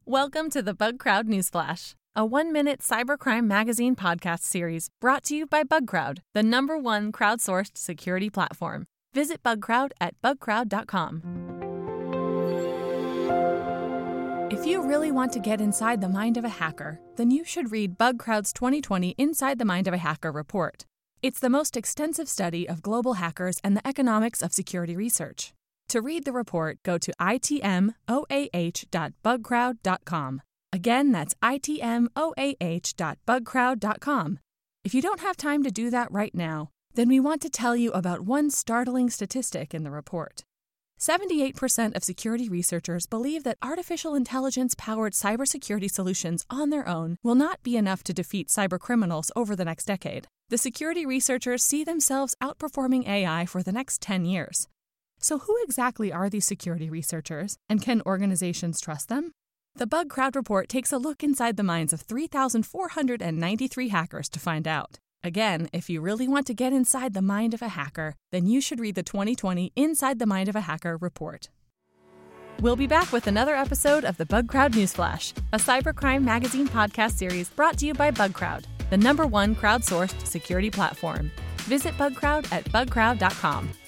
Welcome to the Bug Crowd Newsflash, a 1-minute cybercrime magazine podcast series brought to you by BugCrowd, the #1 crowdsourced security platform. Visit BugCrowd at bugcrowd.com. If you really want to get inside the mind of a hacker, then you should read BugCrowd's 2020 Inside the Mind of a Hacker report. It's the most extensive study of global hackers and the economics of security research. To read the report, go to itmoah.bugcrowd.com. Again, that's itmoah.bugcrowd.com. If you don't have time to do that right now, then we want to tell you about one startling statistic in the report. 78% of security researchers believe that artificial intelligence-powered cybersecurity solutions on their own will not be enough to defeat cybercriminals over the next decade. The security researchers see themselves outperforming AI for the next 10 years. So who exactly are these security researchers, and can organizations trust them? The BugCrowd report takes a look inside the minds of 3,493 hackers to find out. Again, if you really want to get inside the mind of a hacker, then you should read the 2020 Inside the Mind of a Hacker report. We'll be back with another episode of the BugCrowd Newsflash, a cybercrime magazine podcast series brought to you by BugCrowd, the #1 crowdsourced security platform. Visit BugCrowd at bugcrowd.com.